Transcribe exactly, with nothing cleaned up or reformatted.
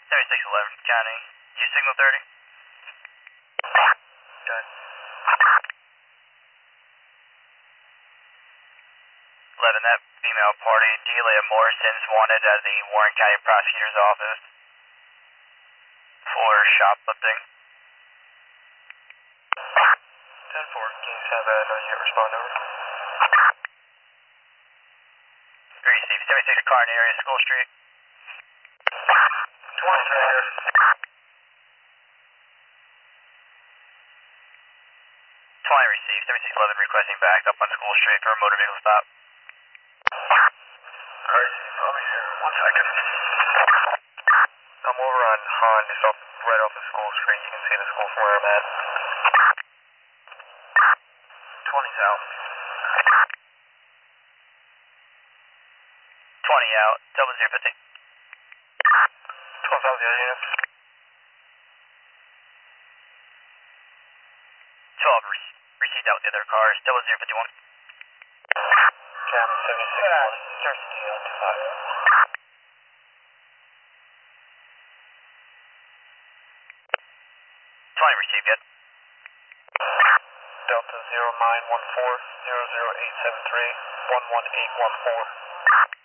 seventy-six eleven County. You signal thirty? Good. eleven, that female party, Delia Morrison's wanted at the Warren County Prosecutor's Office for shoplifting. ten four, can you have a no unit respond over? Receive seventy-six car in the area, School Street. twenty here. twenty received, seventy-six eleven requesting backup on School Street for a motor vehicle stop. Alright, I'll be here. One second. I'm over on Han, just off, right off of School Street. You can see the school from where I'm at. twenty's out. twenty out, double zero fifty. twelve out the other units. twelve re- received out with the other cars, double zero fifty-one. Cam seventy-six twenty. Search the deal. twenty received yet. Delta zero nine one four zero zero eight seven three one one eight one four.